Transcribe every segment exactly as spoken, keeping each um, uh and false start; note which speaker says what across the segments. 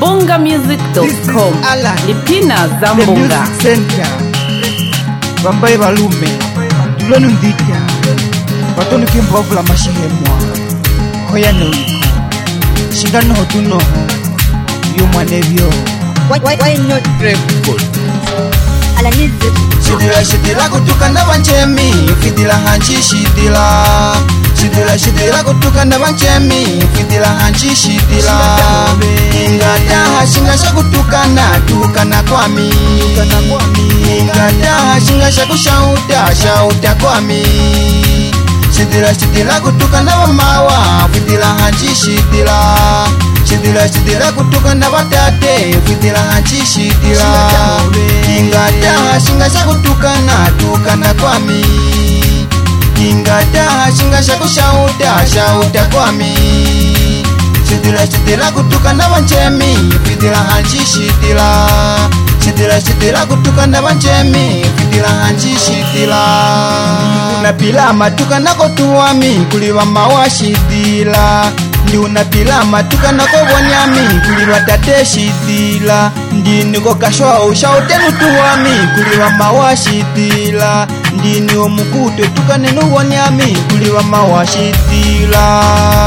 Speaker 1: mbonga music dot com. Lipina za mbonga
Speaker 2: center Bambaye balume Tulonu ndita Batonu kimbovu la mashihemwa Hoya nuiko Shingano hotuno Yumwanevyo
Speaker 3: Why, why, why not grateful? Alanizi
Speaker 2: Shidila shidila kutuka na banchemi Fidila hanchi shidila Shidila shidila kutuka na banchemi Fidila hanchi shidila Ingata shinga shakutuka na tuka na kwami Ingata shinga shakushauta shauta kwami Shidila shidila kutuka na bamawa Fidila hanchi shidila Shidila shidila kutuka na batate Fidila hanchi shidila Ingata shinga shakutuka na tuka na kwami Ingata shinga shakushauta shauta kwami Shidila shidila kutuka na banchemi Fidila hanchi shidila Shidila shidila kutuka na banchemi Fidila hanchi shidila Ndiuna pila matuka na kotuwami Kuliwa mawa shidila Ndiuna pila matuka na kobonyami Kuliwa tate shidila Ndini kokashwa ushaute nutuwami Kuliwa mawa shidila Ndini omukuto tuka nenu wonyami Kuliwa mawa shidila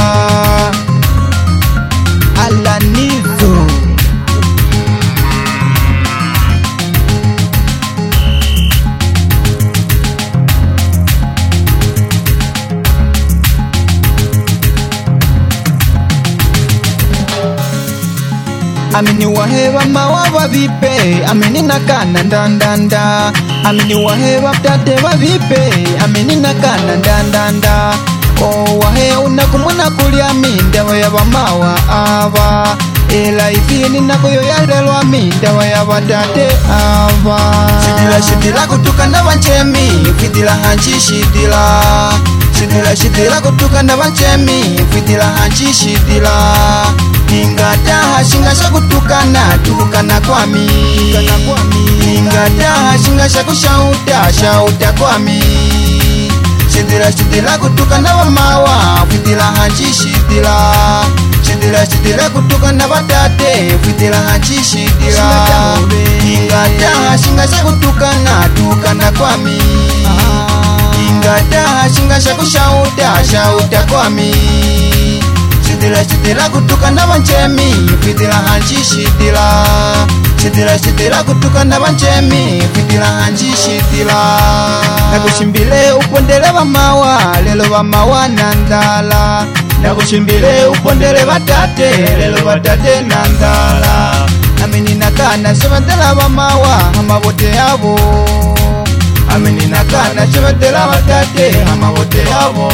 Speaker 2: Alanizo Amini waheba mawa vipe Amini nakana ndandanda Amini waheba tate vipe Amini nakana ndandanda O wahe unakumuna kulia minda wayaba mawa ava Ela ifini nakuyo yalelwa minda wayaba tate ava Shidila shidila kutuka na banchemi Fidila hanchi shidila Shidila shidila kutuka na banchemi Fidila hanchi shidila Ingata shinga shakutuka na tuka na kwami Ingata shinga shakushauta shauta kwami Shidila shidila kutuka na bamawa Fidila hanchi shidila Shidila shidila kutuka na batate Fidila hanchi shidila Ingata shinga shakutuka na tuka na kwami Ingata shinga shakushauta shauta kwami Shidila shidila kutuka na banchemi Fidila hanchi shidila Shidila shidila kutuka na banchemi Fidila hanchi shidila Nakushimbile upondele bamawa Lelo bamawa nandala Nakushimbile upondele batate Lelo batate nandala Amini nakana sebatela bamawa Hamabote yabo Amini nakana sebatela batate Hamabote yabo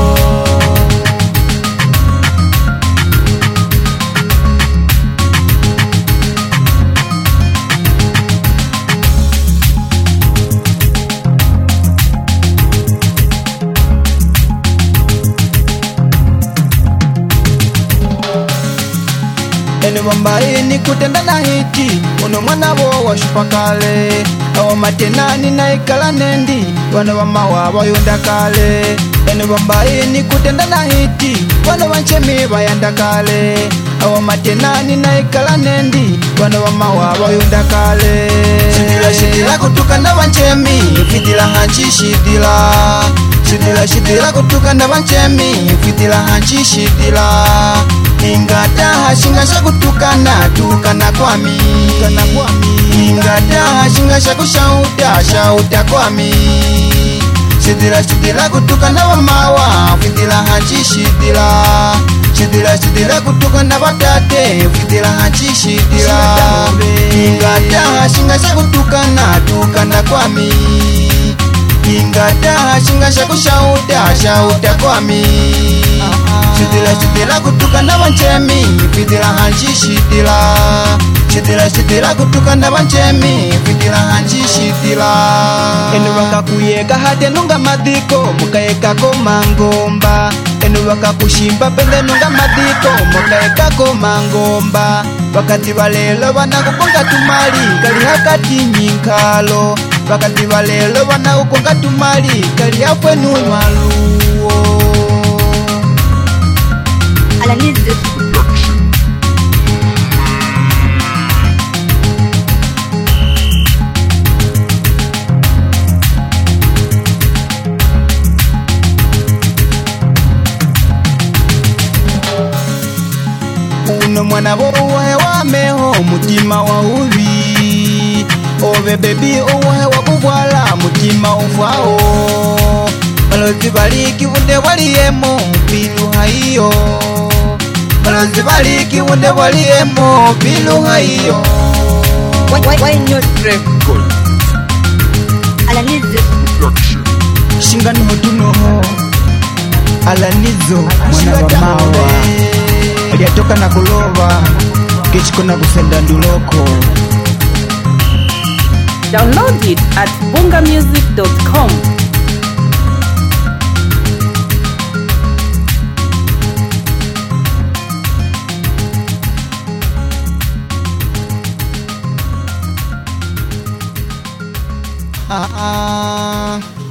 Speaker 2: Enu Bambaye ni kutenda na hiti Uno mwana wo wa shupakale Awa matenani na ikala nendi Wana wamawa wayunda kale Enu Bambaye ni kutenda na hiti Wana wanchemi bayanda kale Awa matenani na ikala nendi Wana wamawa wayunda kale Shidila shidila kutuka na wanchemi Fidila hanchi shidila Shidila shidila kutuka na banchemi Fidila hanchi shidila Ingata shinga shakutuka na tuka na kwami Ingata shinga shakushauta shauta kwami Shidila shidila kutuka na bamawa Fidila hanchi shidila Shidila shidila kutuka na batate Fidila hanchi shidila Ingata shinga shakutuka na tuka na kwami Ingata shinga shakushauta shauta kwami Shidila shidila kutuka na banchemi Fidila hanchi shidila Shidila shidila kutuka na banchemi Fidila hanchi shidila Enu waka kuyeka hate nunga madiko Mukaeka ko mangomba Enu waka kushimba pende nunga madiko Mukaeka ko mangomba Wakati walelo wana kukonga tumali Kali hakati nyinkalo Wakati walelo wana kukonga tumali Kali hafwe numaluo
Speaker 3: Alanizi
Speaker 2: nabo uwahe wameho mutima wa ubi obe baby uwahe wakuvwala mutima ufao balozi baliki bunde waliyemo bilu haiyo balozi baliki bunde waliyemo bilu haiyo
Speaker 3: Why not record?
Speaker 4: Alanizo
Speaker 2: shingani hotunoho Alanizo mwana wa mawa aliyatoka na kulova kichiko na kusenda nduloko.
Speaker 1: Download it at bunga music dot com.
Speaker 2: Ah, ah.